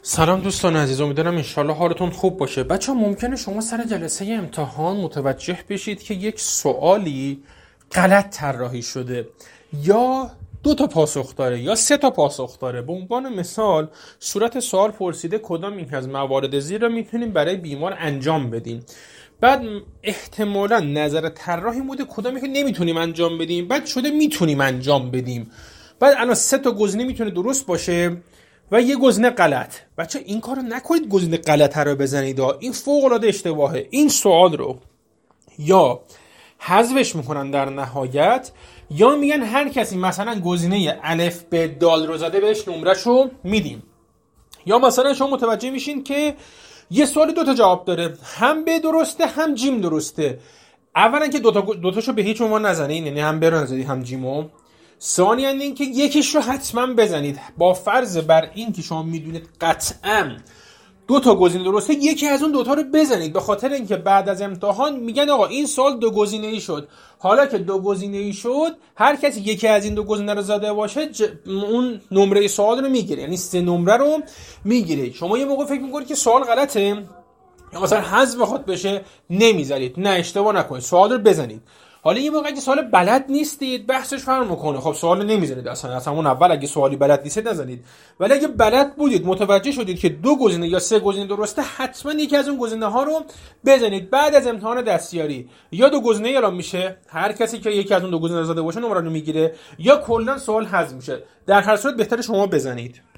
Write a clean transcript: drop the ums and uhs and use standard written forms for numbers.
سلام دوستان عزیز، امیدوارم انشالله حالتون خوب باشه. بچه ممکنه شما سر جلسه امتحان متوجه بشید که یک سوالی غلط طراحی شده یا دو تا پاسخ داره یا سه تا پاسخ داره. به عنوان مثال صورت سوال پرسیده کدام یک از موارد زیر را میتونیم برای بیمار انجام بدیم. بعد احتمالا نظر طراح این بوده کدام یک نمیتونیم انجام بدیم، بعد شده میتونیم انجام بدیم. بعد الان سه تا گزینه میتونه درست باشه و یه گزینه غلط. بچه این کارو نکنید، گزینه غلط رو بزنید، این فوق العاده اشتباهه. این سوال رو یا حذفش میکنن در نهایت، یا میگن هر کسی مثلا گزینه الف ب دال رو زده بهش نمرهشو میدیم. یا مثلا شما متوجه میشین که یه سوال دو تا جواب داره، هم ب درسته هم جیم درسته. اولا که دوتاشو به هیچ عنوان نزنید، یعنی هم ب رو نزنید هم جیمو. ثانیاً این که یکیش رو حتما بزنید، با فرض بر این که شما میدونید قطعاً دو تا گزینه درسته، یکی از اون دوتا رو بزنید، به خاطر اینکه بعد از امتحان میگن آقا این سوال دو گزینه ای شد. حالا که دو گزینه ای شد، هر کسی یکی از این دو گزینه رو زده باشه اون نمره سوال رو میگیره، یعنی 3 نمره رو میگیره. شما یه موقع فکر میکنید که سوال غلطه یا مثلا حذف بخواد بشه، نمیذارید. نه، اشتباه نکنید، سوال رو بزنید. حالا یه موقع اگه سوال بلد نیستید بحثش فرق میکنه، خب سوال نمیزنید اصلا اون اول اگه سوالی بلد نیستید نزنید. ولی اگه بلد بودید، متوجه شدید که دو گزینه یا سه گزینه درسته، حتما یکی از اون گزینه ها رو بزنید. بعد از امتحان دستیاری یا دو گزینه اعلام میشه، هر کسی که یکی از اون دو گزینه رو زده باشه نمره رو میگیره، یا کلا سوال حذف میشه. در هر صورت بهتره شما بزنید.